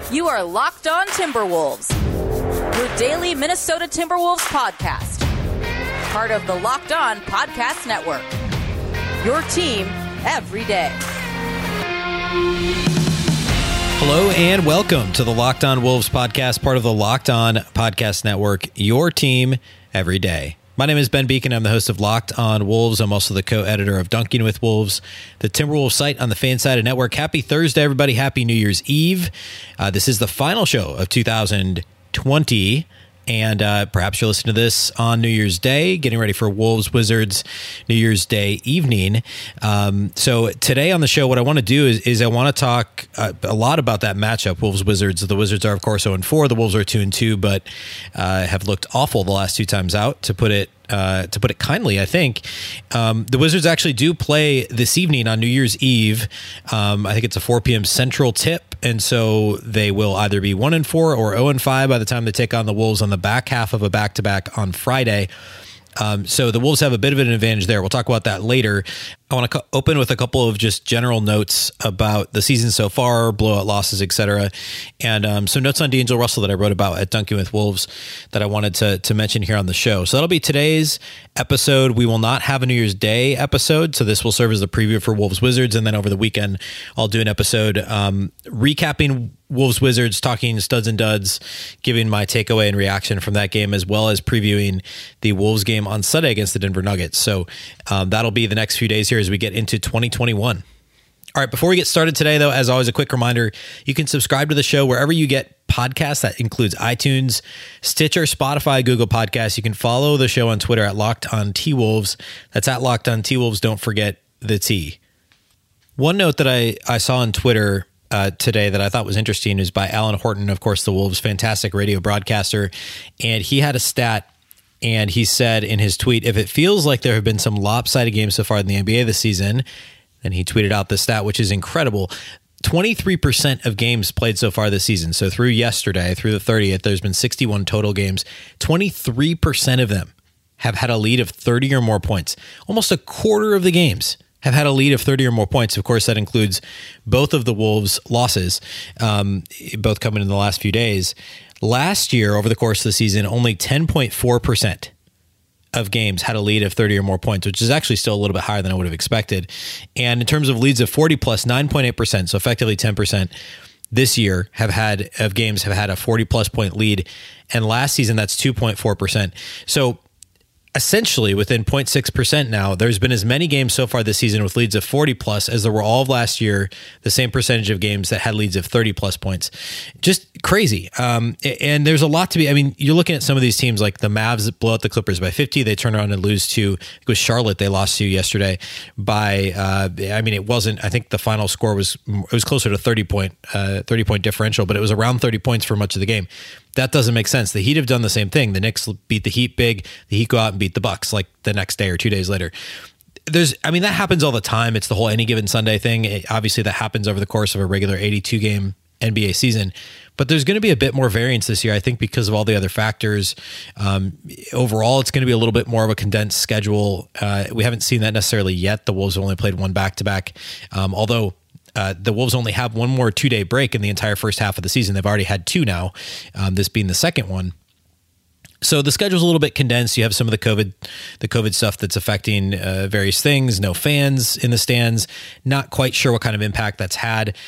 You are Locked On Timberwolves, your daily Minnesota Timberwolves podcast. Part of the Locked On Podcast Network. Your team every day. Hello and welcome to the Locked On Wolves podcast, part of the Locked On Podcast Network, your team every day. My name is Ben Beacon. I'm the host of Locked On Wolves. I'm also the co-editor of Dunking with Wolves, the Timberwolves site on the Fansided Network. Happy Thursday, everybody. Happy New Year's Eve. This is the final show of 2020. And perhaps you're listening to this on New Year's Day, getting ready for Wolves Wizards New Year's Day evening. So today on the show, what I want to do is I want to talk a lot about that matchup, Wolves Wizards. The Wizards are, of course, 0-4. The Wolves are 2-2, but have looked awful the last two times out, to put it kindly, I think. The Wizards actually do play this evening on New Year's Eve. I think it's a 4 p.m. Central tip. And so they will either be 1-4 or 0-5 by the time they take on the Wolves on the back half of a back-to-back on Friday. So the Wolves have a bit of an advantage there. We'll talk about that later. I want to open with a couple of just general notes about the season so far, blowout losses, etc. And some notes on D'Angelo Russell that I wrote about at Dunking with Wolves that I wanted to mention here on the show. So that'll be today's episode. We will not have a New Year's Day episode, so this will serve as the preview for Wolves Wizards. And then over the weekend, I'll do an episode recapping Wolves Wizards, talking studs and duds, giving my takeaway and reaction from that game, as well as previewing the Wolves game on Sunday against the Denver Nuggets. So that'll be the next few days here as we get into 2021. All right, before we get started today, though, as always, a quick reminder, you can subscribe to the show wherever you get podcasts. That includes iTunes, Stitcher, Spotify, Google Podcasts. You can follow the show on Twitter at Locked On T-Wolves. That's at Locked On T-Wolves. Don't forget the T. One note that I saw on Twitter today that I thought was interesting is by Alan Horton, of course, the Wolves' fantastic radio broadcaster. And he had a stat, and he said in his tweet, if it feels like there have been some lopsided games so far in the NBA this season, and he tweeted out the stat, which is incredible. 23% of games played so far this season. So through yesterday, through the 30th, there's been 61 total games. 23% of them have had a lead of 30 or more points. Almost a quarter of the games have had a lead of 30 or more points. Of course, that includes both of the Wolves' losses, both coming in the last few days. Last year, over the course of the season, only 10.4% of games had a lead of 30 or more points, which is actually still a little bit higher than I would have expected. And in terms of leads of 40 plus, 9.8%, so effectively 10% this year have had a 40 plus point lead. And last season, that's 2.4%. So essentially within 0.6% now, there's been as many games so far this season with leads of 40 plus as there were all of last year, the same percentage of games that had leads of 30 plus points. Just crazy. And there's a lot to be, I mean, you're looking at some of these teams like the Mavs that blow out the Clippers by 50. They turn around and lose to, it was Charlotte they lost to yesterday by, it wasn't, I think the final score was closer to 30 point differential, but it was around 30 points for much of the game. That doesn't make sense. The Heat have done the same thing. The Knicks beat the Heat big. The Heat go out and beat the Bucks like the next day or 2 days later. That happens all the time. It's the whole any given Sunday thing. Obviously, that happens over the course of a regular 82-game NBA season. But there's going to be a bit more variance this year, I think, because of all the other factors. Overall, it's going to be a little bit more of a condensed schedule. We haven't seen that necessarily yet. The Wolves have only played one back-to-back, although the Wolves only have one more 2-day break in the entire first half of the season. They've already had two now, this being the second one. So the schedule's a little bit condensed. You have some of the COVID stuff that's affecting various things. No fans in the stands. Not quite sure what kind of impact that's had.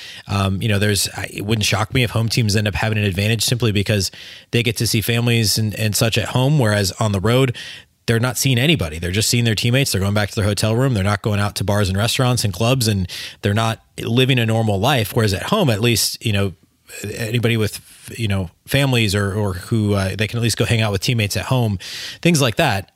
It wouldn't shock me if home teams end up having an advantage simply because they get to see families and such at home, whereas on the road, they're not seeing anybody. They're just seeing their teammates. They're going back to their hotel room. They're not going out to bars and restaurants and clubs, and they're not living a normal life. Whereas at home, at least, anybody with, families or who they can at least go hang out with teammates at home, things like that.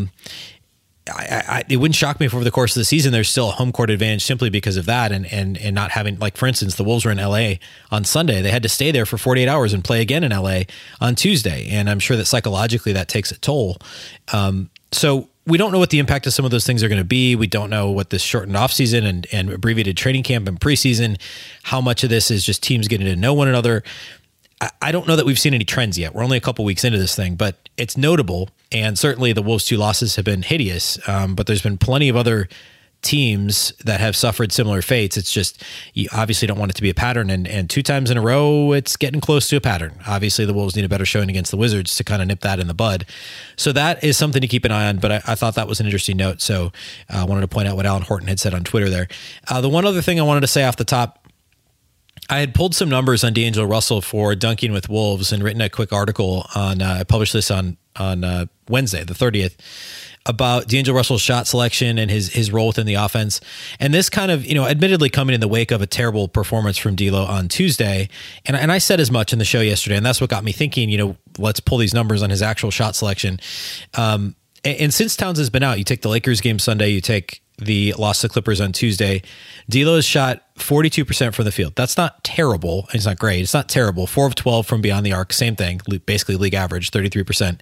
It wouldn't shock me if over the course of the season, there's still a home court advantage simply because of that. And not having, like, for instance, the Wolves were in LA on Sunday. They had to stay there for 48 hours and play again in LA on Tuesday. And I'm sure that psychologically that takes a toll. So we don't know what the impact of some of those things are going to be. We don't know what this shortened offseason and abbreviated training camp and preseason, how much of this is just teams getting to know one another. I don't know that we've seen any trends yet. We're only a couple weeks into this thing, but it's notable. And certainly the Wolves' two losses have been hideous. But there's been plenty of other teams that have suffered similar fates. It's just, you obviously don't want it to be a pattern. And 2 times in a row, it's getting close to a pattern. Obviously, the Wolves need a better showing against the Wizards to kind of nip that in the bud. So that is something to keep an eye on. But I thought that was an interesting note. So I wanted to point out what Alan Horton had said on Twitter there. The one other thing I wanted to say off the top, I had pulled some numbers on D'Angelo Russell for Dunking with Wolves and written a quick article on, I published this on Wednesday, the 30th, about D'Angelo Russell's shot selection and his role within the offense. And this kind of, admittedly coming in the wake of a terrible performance from D'Lo on Tuesday. And I said as much in the show yesterday, and that's what got me thinking, let's pull these numbers on his actual shot selection. And since Towns has been out, you take the Lakers game Sunday, you take the loss to Clippers on Tuesday, D'Lo has shot 42% from the field. That's not terrible. It's not great. It's not terrible. 4 of 12 from beyond the arc. Same thing, basically league average, 33%.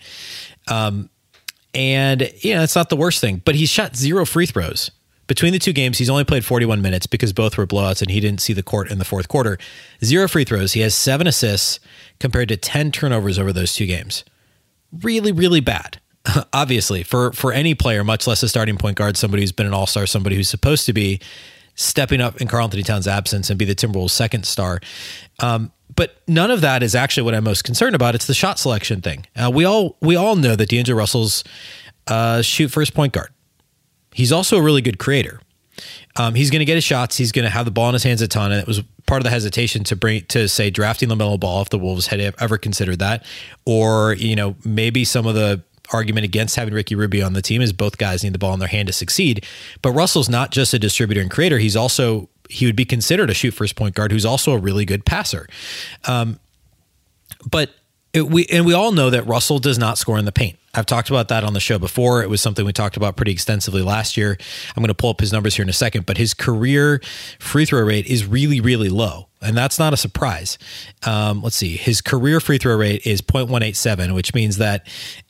And it's not the worst thing, but he's shot 0 free throws. Between the 2 games, he's only played 41 minutes because both were blowouts and he didn't see the court in the fourth quarter. 0 free throws. He has 7 assists compared to 10 turnovers over those 2 games. Really, really bad. Obviously, for any player, much less a starting point guard, somebody who's been an all-star, somebody who's supposed to be stepping up in Karl-Anthony Towns' absence and be the Timberwolves' second star. But none of that is actually what I'm most concerned about. It's the shot selection thing. We all know that D'Angelo Russell's shoot first point guard. He's also a really good creator. He's going to get his shots. He's going to have the ball in his hands a ton. And it was part of the hesitation to say drafting LaMelo Ball if the Wolves had ever considered that, or maybe some of the argument against having Ricky Rubio on the team is both guys need the ball in their hand to succeed. But Russell's not just a distributor and creator. He would be considered a shoot first point guard who's also a really good passer. But we all know that Russell does not score in the paint. I've talked about that on the show before. It was something we talked about pretty extensively last year. I'm going to pull up his numbers here in a second, but his career free throw rate is really, really low. And that's not a surprise. Let's see. His career free throw rate is 0.187, which means that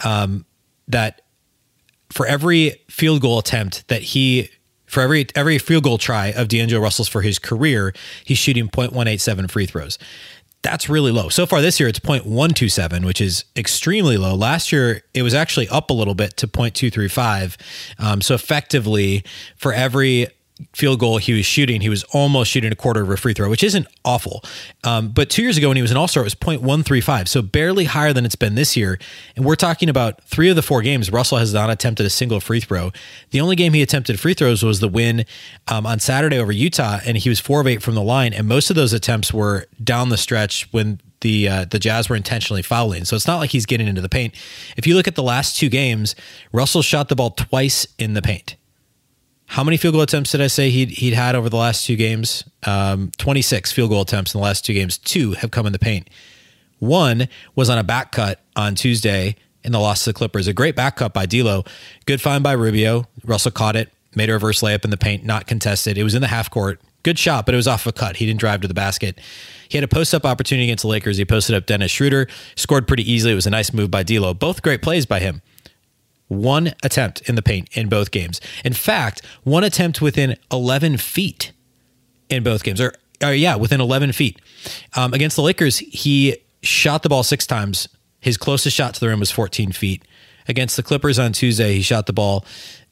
that for every field goal attempt for every field goal try of D'Angelo Russell's for his career, he's shooting 0.187 free throws. That's really low. So far this year, it's 0.127, which is extremely low. Last year, it was actually up a little bit to 0.235. So effectively, for every field goal he was shooting, he was almost shooting a quarter of a free throw, which isn't awful. But 2 years ago when he was an all-star, it was 0.135, so barely higher than it's been this year. And we're talking about 3 of the 4 games, Russell has not attempted a single free throw. The only game he attempted free throws was the win on Saturday over Utah, and he was 4 of 8 from the line, and most of those attempts were down the stretch when the Jazz were intentionally fouling. So it's not like he's getting into the paint. If you look at the last 2 games, Russell shot the ball twice in the paint. How many field goal attempts did I say he'd had over the last 2 games? 26 field goal attempts in the last 2 games. 2 have come in the paint. 1 was on a back cut on Tuesday in the loss to the Clippers. A great back cut by D'Lo. Good find by Rubio. Russell caught it, made a reverse layup in the paint, not contested. It was in the half court. Good shot, but it was off a cut. He didn't drive to the basket. He had a post-up opportunity against the Lakers. He posted up Dennis Schroeder, scored pretty easily. It was a nice move by D'Lo. Both great plays by him. 1 attempt in the paint in both games. In fact, 1 attempt within 11 feet in both games. Within 11 feet. Against the Lakers, he shot the ball 6 times. His closest shot to the rim was 14 feet. Against the Clippers on Tuesday, he shot the ball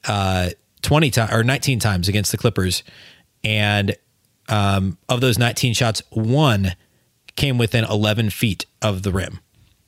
19 times against the Clippers. And of those 19 shots, 1 came within 11 feet of the rim.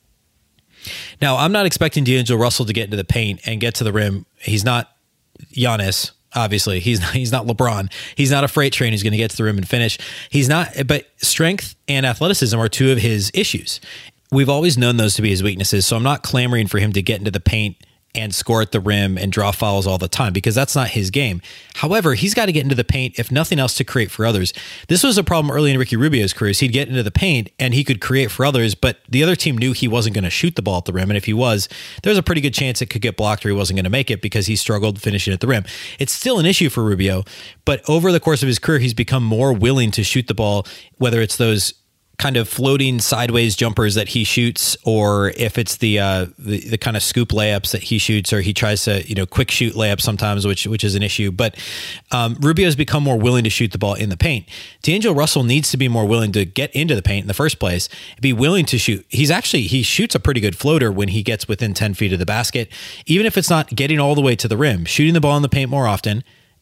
Now, I'm not expecting D'Angelo Russell to get into the paint and get to the rim. He's not Giannis, obviously. He's not LeBron. He's not a freight train who's going to get to the rim and finish. He's not, but strength and athleticism are 2 of his issues. We've always known those to be his weaknesses, so I'm not clamoring for him to get into the paint and score at the rim and draw fouls all the time because that's not his game. However, he's got to get into the paint, if nothing else, to create for others. This was a problem early in Ricky Rubio's career. He'd get into the paint and he could create for others, but the other team knew he wasn't going to shoot the ball at the rim. And if he was, there's a pretty good chance it could get blocked or he wasn't going to make it because he struggled finishing at the rim. It's still an issue for Rubio, but over the course of his career, he's become more willing to shoot the ball, whether it's those kind of floating sideways jumpers that he shoots, or if it's the kind of scoop layups that he shoots, or he tries to quick shoot layups sometimes, which is an issue. But Rubio's become more willing to shoot the ball in the paint. D'Angelo Russell needs to be more willing to get into the paint in the first place, be willing to shoot. He shoots a pretty good floater when he gets within 10 feet of the basket, even if it's not getting all the way to the rim, shooting the ball in the paint more often.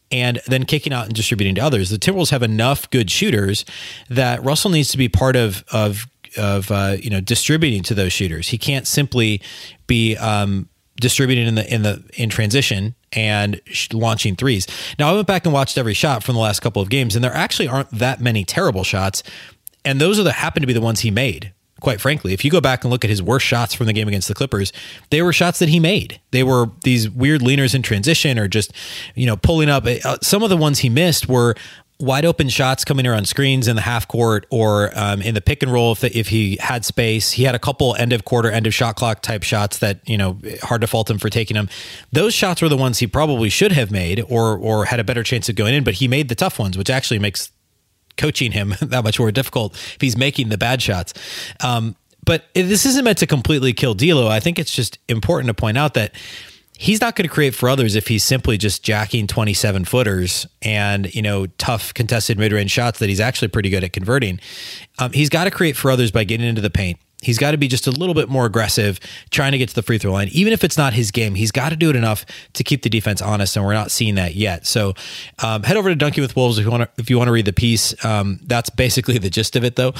and then kicking out and distributing to others. The Timberwolves have enough good shooters that Russell needs to be part of distributing to those shooters. He can't simply be distributing in transition and launching threes. Now, I went back and watched every shot from the last couple of games, and there actually aren't that many terrible shots, and those happen to be the ones he made. Quite frankly, if you go back and look at his worst shots from the game against the Clippers, they were shots that he made. They were these weird leaners in transition or just, pulling up. Some of the ones he missed were wide open shots coming around screens in the half court or in the pick and roll if he had space. He had a couple end of quarter, end of shot clock type shots that, hard to fault him for taking them. Those shots were the ones he probably should have made or had a better chance of going in, but he made the tough ones, which actually makes coaching him that much more difficult if he's making the bad shots. But this isn't meant to completely kill D'Lo. I think it's just important to point out that he's not going to create for others if he's simply just jacking 27 footers and, tough contested mid-range shots that he's actually pretty good at converting. He's got to create for others by getting into the paint. He's got to be just a little bit more aggressive, trying to get to the free throw line. Even if it's not his game, he's got to do it enough to keep the defense honest, and we're not seeing that yet. So head over to Dunking with Wolves if you want to read the piece. That's basically the gist of it, though.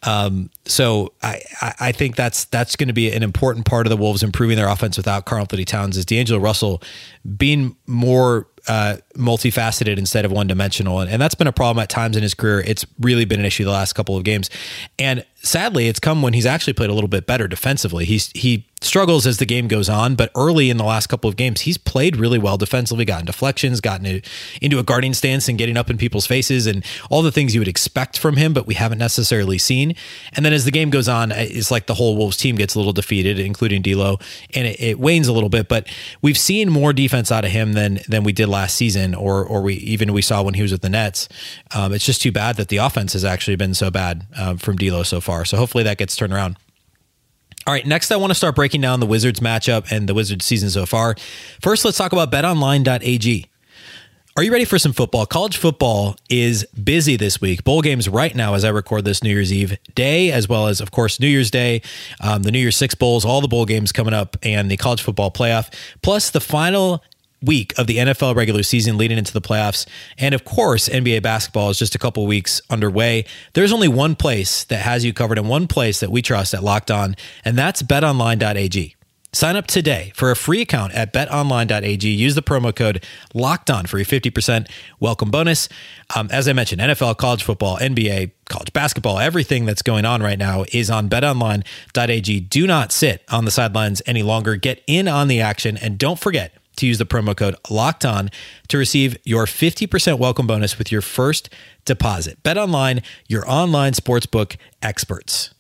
So I think that's going to be an important part of the Wolves improving their offense without Karl-Anthony Towns, is D'Angelo Russell being more multifaceted instead of one-dimensional. And that's been a problem at times in his career. It's really been an issue the last couple of games. And sadly, it's come when he's actually played a little bit better defensively. He struggles as the game goes on, but early in the last couple of games, he's played really well defensively, gotten deflections, gotten into a guarding stance and getting up in people's faces and all the things you would expect from him, but we haven't necessarily seen. And then as the game goes on, it's like the whole Wolves team gets a little defeated, including D'Lo, and it wanes a little bit, but we've seen more defense out of him than we did last season, or we saw when he was with the Nets. It's just too bad that the offense has actually been so bad from D'Lo so far. So hopefully that gets turned around. All right, next I want to start breaking down the Wizards matchup and the Wizards season so far. First, let's talk about betonline.ag. Are you ready for some football? College football is busy this week. Bowl games right now as I record this New Year's Eve day, as well as, of course, New Year's Day, the New Year's Six Bowls, all the bowl games coming up, and the college football playoff, plus the final week of the NFL regular season leading into the playoffs. And of course, NBA basketball is just a couple weeks underway. There's only one place that has you covered and one place that we trust at Locked On, and that's betonline.ag. Sign up today for a free account at betonline.ag. Use the promo code LOCKEDON for your 50% welcome bonus. As I mentioned, NFL, college football, NBA, college basketball, everything that's going on right now is on betonline.ag. Do not sit on the sidelines any longer. Get in on the action, and don't forget to use the promo code LOCKEDON to receive your 50% welcome bonus with your first deposit. BetOnline, your online sportsbook experts.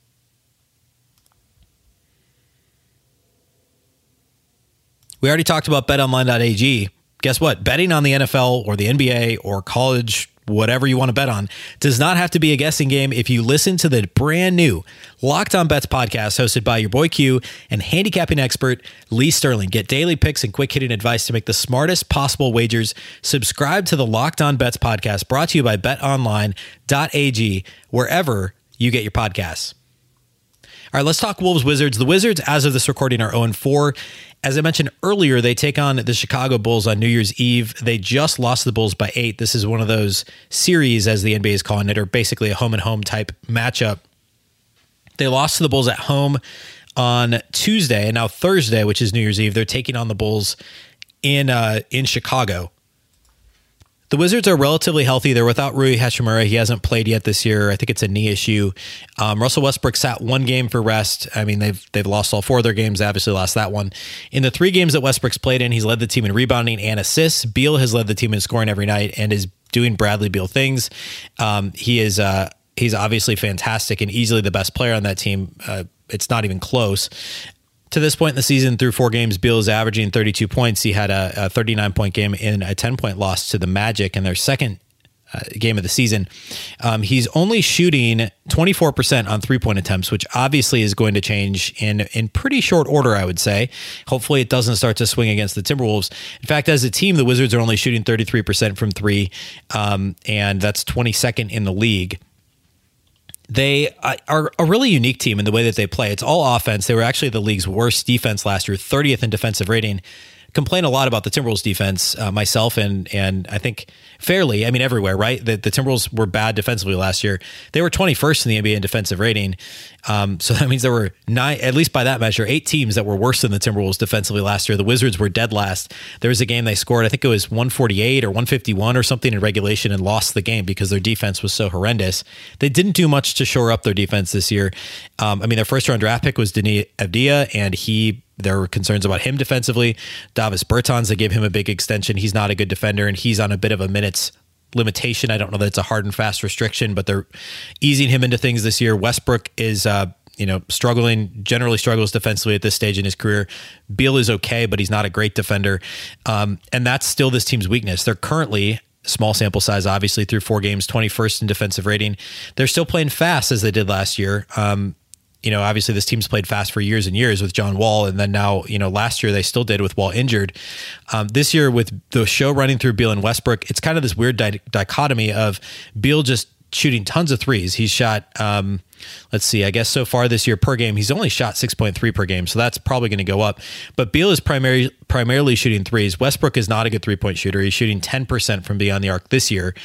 We already talked about betonline.ag. Guess what? Betting on the NFL or the NBA or college, whatever you want to bet on, does not have to be a guessing game if you listen to the brand new Locked On Bets podcast hosted by your boy Q and handicapping expert Lee Sterling. Get daily picks and quick hitting advice to make the smartest possible wagers. Subscribe to the Locked On Bets podcast, brought to you by betonline.ag, wherever you get your podcasts. All right, let's talk Wolves Wizards. The Wizards, as of this recording, are 0-4. As I mentioned earlier, they take on the Chicago Bulls on New Year's Eve. They just lost the Bulls by 8. This is one of those series, as the NBA is calling it, or basically a home-and-home type matchup. They lost to the Bulls at home on Tuesday, and now Thursday, which is New Year's Eve, they're taking on the Bulls in Chicago. The Wizards are relatively healthy. They're without Rui Hachimura. He hasn't played yet this year. I think it's a knee issue. Russell Westbrook sat one game for rest. I mean, they've lost all 4 of their games. They obviously lost that one. In the 3 games that Westbrook's played in, he's led the team in rebounding and assists. Beal has led the team in scoring every night and is doing Bradley Beal things. He's obviously fantastic and easily the best player on that team. It's not even close. To this point in the season, through 4 games, Beal is averaging 32 points. He had a 39-point game in a 10-point loss to the Magic in their second game of the season. He's only shooting 24% on 3-point attempts, which obviously is going to change in pretty short order, I would say. Hopefully it doesn't start to swing against the Timberwolves. In fact, as a team, the Wizards are only shooting 33% from 3, and that's 22nd in the league. They are a really unique team in the way that they play. It's all offense. They were actually the league's worst defense last year, 30th in defensive rating. complain a lot about the Timberwolves defense, myself, and I think fairly, I mean, everywhere, right? The Timberwolves were bad defensively last year. They were 21st in the NBA in defensive rating. So that means there were 9, at least by that measure, 8 teams that were worse than the Timberwolves defensively last year. The Wizards were dead last. There was a game they scored, I think it was 148 or 151 or something in regulation, and lost the game because their defense was so horrendous. They didn't do much to shore up their defense this year. I mean, their first round draft pick was Denis Avdija, and there were concerns about him defensively. Davis Bertans, they gave him a big extension. He's not a good defender, and he's on a bit of a minutes limitation. I don't know that it's a hard and fast restriction, but they're easing him into things this year. Westbrook is, generally struggles defensively at this stage in his career. Beal is okay, but he's not a great defender. And that's still this team's weakness. They're currently, small sample size, obviously, through 4 games, 21st in defensive rating. They're still playing fast as they did last year. Obviously this team's played fast for years and years with John Wall. And then now, last year they still did with Wall injured. This year with the show running through Beal and Westbrook, it's kind of this weird dichotomy of Beal just shooting tons of threes. He's shot, I guess so far this year per game, he's only shot 6.3 per game. So that's probably going to go up. But Beal is primarily shooting threes. Westbrook is not a good 3-point shooter. He's shooting 10% from beyond the arc this year.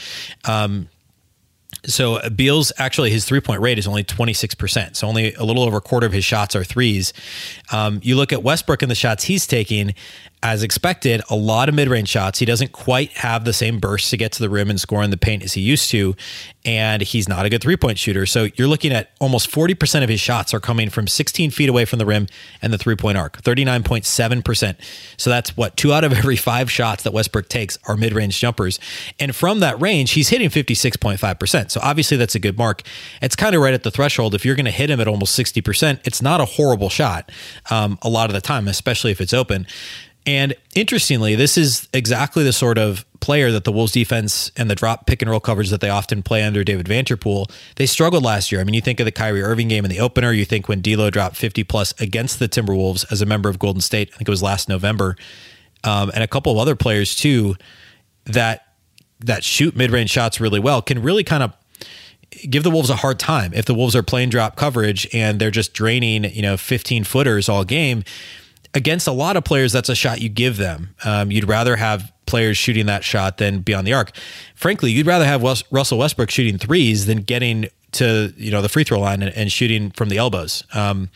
So Beal's actually, his 3-point rate is only 26%. So only a little over a quarter of his shots are threes. You look at Westbrook and the shots he's taking, as expected, a lot of mid-range shots. He doesn't quite have the same burst to get to the rim and score in the paint as he used to. And he's not a good 3-point shooter. So you're looking at almost 40% of his shots are coming from 16 feet away from the rim and the 3-point arc, 39.7%. So that's 2 out of every 5 shots that Westbrook takes are mid-range jumpers. And from that range, he's hitting 56.5%. So obviously that's a good mark. It's kind of right at the threshold. If you're going to hit him at almost 60%, it's not a horrible shot a lot of the time, especially if it's open. And interestingly, this is exactly the sort of player that the Wolves defense and the drop pick and roll coverage that they often play under David Vanterpool, they struggled last year. I mean, you think of the Kyrie Irving game in the opener, you think when D'Lo dropped 50 plus against the Timberwolves as a member of Golden State, I think it was last November, and a couple of other players too, that shoot mid-range shots really well, can really kind of give the Wolves a hard time. If the Wolves are playing drop coverage and they're just draining, 15 footers all game, against a lot of players, that's a shot you give them. You'd rather have players shooting that shot than beyond the arc. Frankly, you'd rather have Russell Westbrook shooting threes than getting to the free throw line and shooting from the elbows.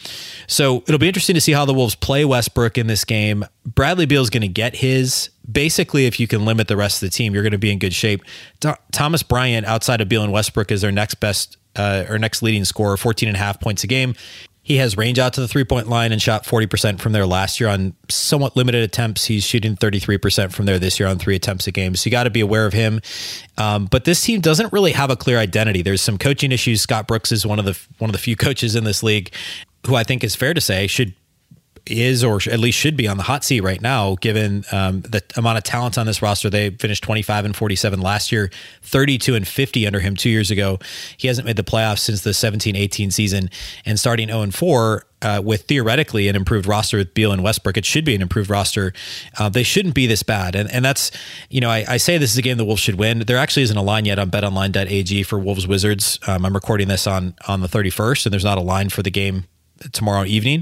So it'll be interesting to see how the Wolves play Westbrook in this game. Bradley Beal's going to get his. Basically, if you can limit the rest of the team, you're going to be in good shape. Thomas Bryant, outside of Beal and Westbrook, is their next best or next leading scorer, 14.5 points a game. He has range out to the 3-point line and shot 40% from there last year on somewhat limited attempts. He's shooting 33% from there this year on 3 attempts a game. So you got to be aware of him. But this team doesn't really have a clear identity. There's some coaching issues. Scott Brooks is one of the few coaches in this league who I think is fair to say is or at least should be on the hot seat right now, given the amount of talent on this roster. They finished 25-47 last year, 32-50 under him 2 years ago. He hasn't made the playoffs since the 17-18 season, and starting 0-4 with theoretically an improved roster with Beal and Westbrook, it should be an improved roster. They shouldn't be this bad. And that's, I say this is a game the Wolves should win. There actually isn't a line yet on betonline.ag for Wolves Wizards. I'm recording this on the 31st, and there's not a line for the game tomorrow evening.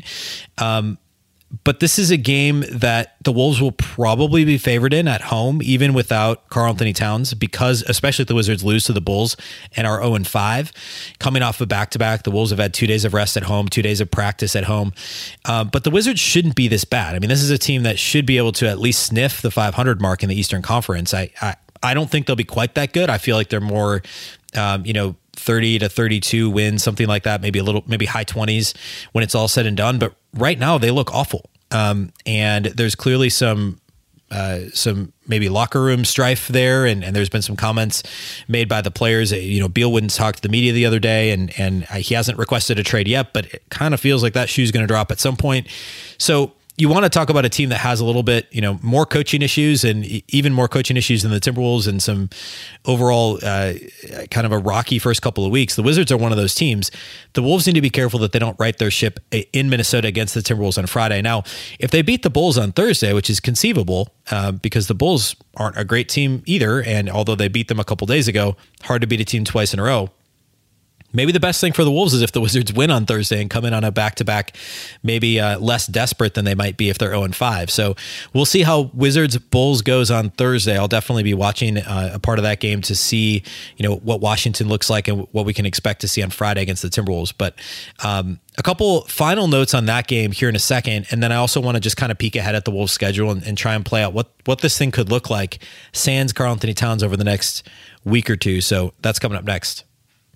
But this is a game that the Wolves will probably be favored in at home, even without Karl-Anthony Towns, because especially if the Wizards lose to the Bulls and are 0-5, coming off a back-to-back, the Wolves have had 2 days of rest at home, 2 days of practice at home. But the Wizards shouldn't be this bad. I mean, this is a team that should be able to at least sniff the 500 mark in the Eastern Conference. I don't think they'll be quite that good. I feel like they're more, 30 to 32 wins, something like that, maybe high 20s when it's all said and done. But right now they look awful. And there's clearly some maybe locker room strife there. And there's been some comments made by the players. Beal wouldn't talk to the media the other day and he hasn't requested a trade yet, but it kind of feels like that shoe's going to drop at some point. So you want to talk about a team that has a little bit, more coaching issues and even more coaching issues than the Timberwolves and some overall kind of a rocky first couple of weeks. The Wizards are one of those teams. The Wolves need to be careful that they don't right their ship in Minnesota against the Timberwolves on Friday. Now, if they beat the Bulls on Thursday, which is conceivable because the Bulls aren't a great team either, and although they beat them a couple days ago, hard to beat a team twice in a row. Maybe the best thing for the Wolves is if the Wizards win on Thursday and come in on a back-to-back, maybe less desperate than they might be if they're 0-5. So we'll see how Wizards-Bulls goes on Thursday. I'll definitely be watching a part of that game to see, what Washington looks like and what we can expect to see on Friday against the Timberwolves. But a couple final notes on that game here in a second, and then I also want to just kind of peek ahead at the Wolves' schedule and try and play out what this thing could look like sans Karl-Anthony Towns over the next week or two. So that's coming up next.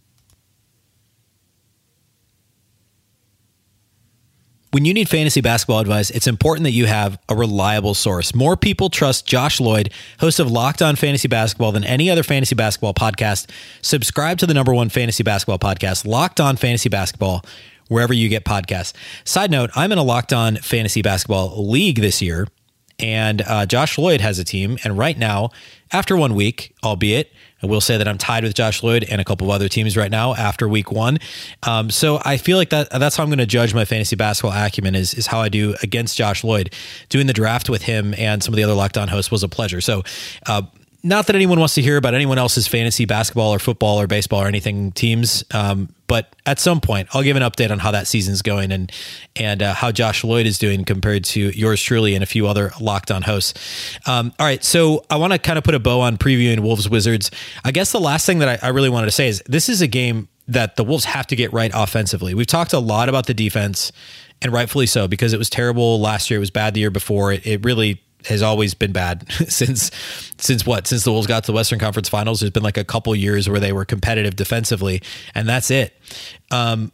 When you need fantasy basketball advice, it's important that you have a reliable source. More people trust Josh Lloyd, host of Locked On Fantasy Basketball, than any other fantasy basketball podcast. Subscribe to the #1 fantasy basketball podcast, Locked On Fantasy Basketball, wherever you get podcasts. Side note, I'm in a Locked On Fantasy Basketball league this year, and Josh Lloyd has a team. And right now, after 1 week, albeit, I will say that I'm tied with Josh Lloyd and a couple of other teams right now after week 1. So I feel like that's how I'm going to judge my fantasy basketball acumen is how I do against Josh Lloyd. Doing the draft with him and some of the other Locked On hosts was a pleasure. So not that anyone wants to hear about anyone else's fantasy basketball or football or baseball or anything teams, but at some point I'll give an update on how that season's going and how Josh Lloyd is doing compared to yours truly and a few other Locked On hosts. All right, so I want to kind of put a bow on previewing Wolves Wizards. I guess the last thing that I really wanted to say is this is a game that the Wolves have to get right offensively. We've talked a lot about the defense, and rightfully so, because it was terrible last year. It was bad the year before. It really has always been bad since the Wolves got to the Western Conference Finals. There's been like a couple years where they were competitive defensively, and that's it. And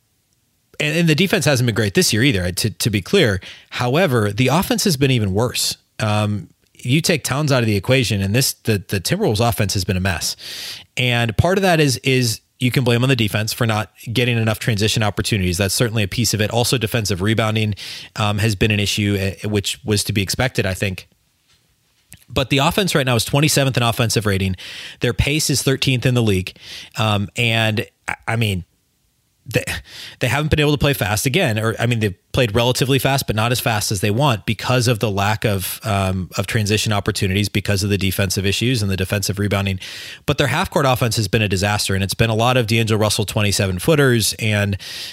the defense hasn't been great this year either, to be clear. However, the offense has been even worse. You take Towns out of the equation, and the Timberwolves offense has been a mess. And part of that is you can blame on the defense for not getting enough transition opportunities. That's certainly a piece of it. Also, defensive rebounding has been an issue, which was to be expected, I think. But the offense right now is 27th in offensive rating. Their pace is 13th in the league. And I mean, they haven't been able to play fast again, they've played relatively fast, but not as fast as they want because of the lack of transition opportunities, because of the defensive issues and the defensive rebounding. But their half court offense has been a disaster, and it's been a lot of D'Angelo Russell 27 footers and,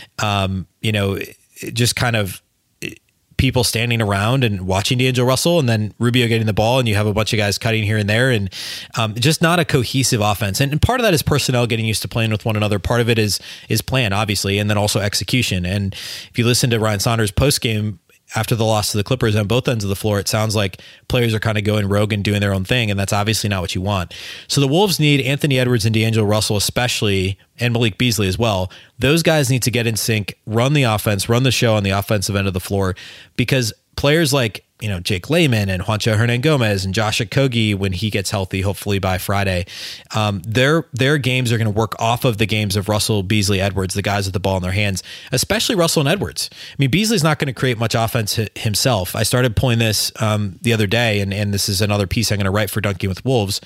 just kind of people standing around and watching D'Angelo Russell, and then Rubio getting the ball, and you have a bunch of guys cutting here and there, and just not a cohesive offense. And part of that is personnel getting used to playing with one another. Part of it is plan, obviously, and then also execution. And if you listen to Ryan Saunders post game after the loss to the Clippers on both ends of the floor, it sounds like players are kind of going rogue and doing their own thing, and that's obviously not what you want. So the Wolves need Anthony Edwards and D'Angelo Russell especially, and Malik Beasley as well. Those guys need to get in sync, run the offense, run the show on the offensive end of the floor, because players like Jake Layman and Juancho Hernan-Gomez and Josh Okogie, when he gets healthy, hopefully by Friday, their games are going to work off of the games of Russell, Beasley, Edwards, the guys with the ball in their hands, especially Russell and Edwards. I mean, Beasley's not going to create much offense himself. I started pulling this the other day, and this is another piece I'm going to write for Dunking with Wolves,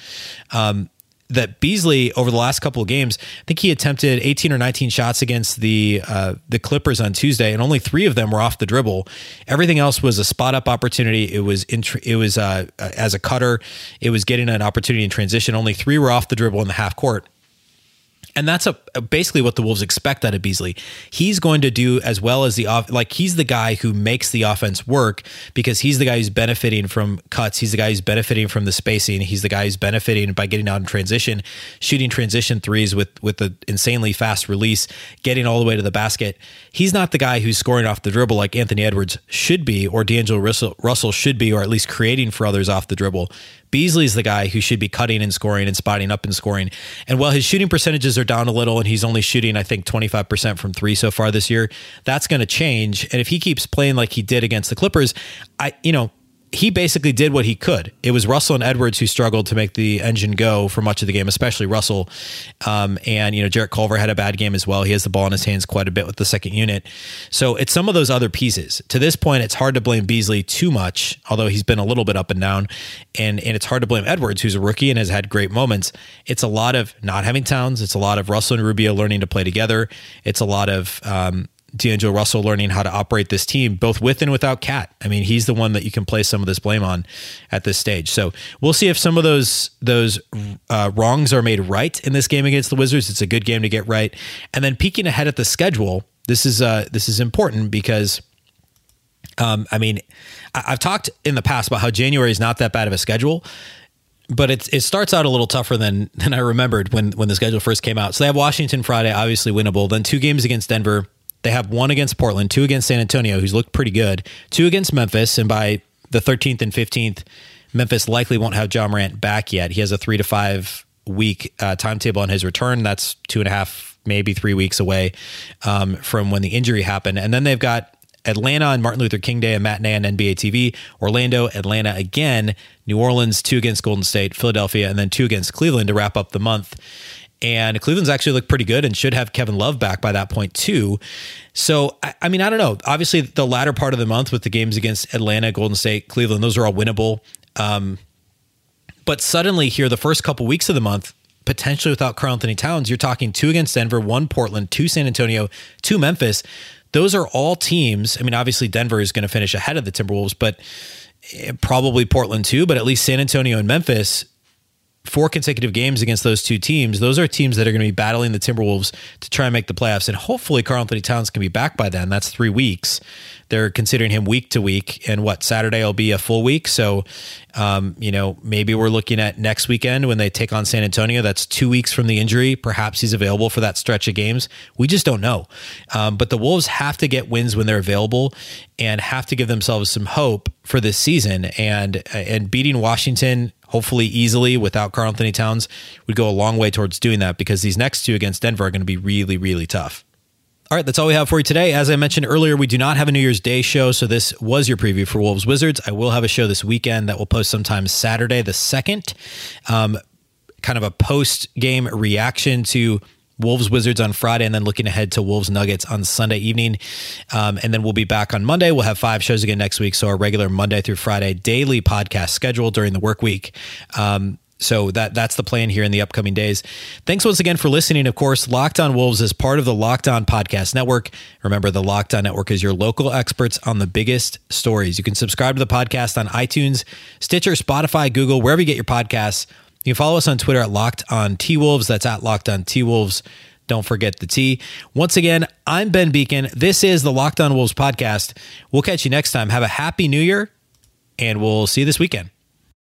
that Beasley, over the last couple of games, I think he attempted 18 or 19 shots against the Clippers on Tuesday, and only 3 of them were off the dribble. Everything else was a spot up opportunity. It was as a cutter. It was getting an opportunity in transition. Only 3 were off the dribble in the half court. And that's basically what the Wolves expect out of Beasley. He's going to do as well as he's the guy who makes the offense work, because he's the guy who's benefiting from cuts. He's the guy who's benefiting from the spacing. He's the guy who's benefiting by getting out in transition, shooting transition threes with the insanely fast release, getting all the way to the basket. He's not the guy who's scoring off the dribble like Anthony Edwards should be, or D'Angelo Russell should be, or at least creating for others off the dribble. Beasley's the guy who should be cutting and scoring and spotting up and scoring. And while his shooting percentages are down a little, and he's only shooting, I think, 25% from 3 so far this year, that's going to change. And if he keeps playing like he did against the Clippers, he basically did what he could. It was Russell and Edwards who struggled to make the engine go for much of the game, especially Russell. And Jarrett Culver had a bad game as well. He has the ball in his hands quite a bit with the second unit. So it's some of those other pieces. To this point, it's hard to blame Beasley too much, although he's been a little bit up and down. And it's hard to blame Edwards, who's a rookie and has had great moments. It's a lot of not having Towns. It's a lot of Russell and Rubio learning to play together. It's a lot of D'Angelo Russell learning how to operate this team, both with and without Cat. I mean, he's the one that you can place some of this blame on at this stage. So we'll see if some of those wrongs are made right in this game against the Wizards. It's a good game to get right. And then peeking ahead at the schedule, this is important because, I mean, I've talked in the past about how January is not that bad of a schedule, but it starts out a little tougher than I remembered when the schedule first came out. So they have Washington Friday, obviously winnable. Then 2 games against Denver. They have 1 against Portland, 2 against San Antonio, who's looked pretty good, 2 against Memphis, and by the 13th and 15th, Memphis likely won't have Ja Morant back yet. He has a 3 to 5 week timetable on his return. That's 2.5, maybe 3 weeks away from when the injury happened. And then they've got Atlanta on Martin Luther King Day, a matinee on NBA TV, Orlando, Atlanta again, New Orleans, 2 against Golden State, Philadelphia, and then 2 against Cleveland to wrap up the month. And Cleveland's actually looked pretty good and should have Kevin Love back by that point too. So, I mean, I don't know. Obviously, the latter part of the month with the games against Atlanta, Golden State, Cleveland, those are all winnable. But suddenly here, the first couple weeks of the month, potentially without Karl-Anthony Towns, you're talking 2 against Denver, 1 Portland, 2 San Antonio, 2 Memphis. Those are all teams. I mean, obviously Denver is going to finish ahead of the Timberwolves, but probably Portland too, but at least San Antonio and Memphis, 4 consecutive games against those 2 teams. Those are teams that are going to be battling the Timberwolves to try and make the playoffs. And hopefully Karl-Anthony Towns can be back by then. That's 3 weeks. They're considering him week to week. And Saturday will be a full week. So, maybe we're looking at next weekend when they take on San Antonio. That's 2 weeks from the injury. Perhaps he's available for that stretch of games. We just don't know. But the Wolves have to get wins when they're available and have to give themselves some hope for this season. And beating Washington, hopefully easily without Karl-Anthony Towns, would go a long way towards doing that because these next 2 against Denver are going to be really, really tough. All right, that's all we have for you today. As I mentioned earlier, we do not have a New Year's Day show, so this was your preview for Wolves Wizards. I will have a show this weekend that will post sometime Saturday the 2nd, kind of a post-game reaction to Wolves Wizards on Friday, and then looking ahead to Wolves Nuggets on Sunday evening. And then we'll be back on Monday. We'll have 5 shows again next week. So our regular Monday through Friday daily podcast schedule during the work week. So that's the plan here in the upcoming days. Thanks once again for listening. Of course, Locked On Wolves is part of the Locked On Podcast Network. Remember, the Locked On Network is your local experts on the biggest stories. You can subscribe to the podcast on iTunes, Stitcher, Spotify, Google, wherever you get your podcasts. You can follow us on Twitter at Locked On T-Wolves. That's at Locked On T-Wolves. Don't forget the T. Once again, I'm Ben Beacon. This is the Locked On Wolves podcast. We'll catch you next time. Have a happy New Year, and we'll see you this weekend.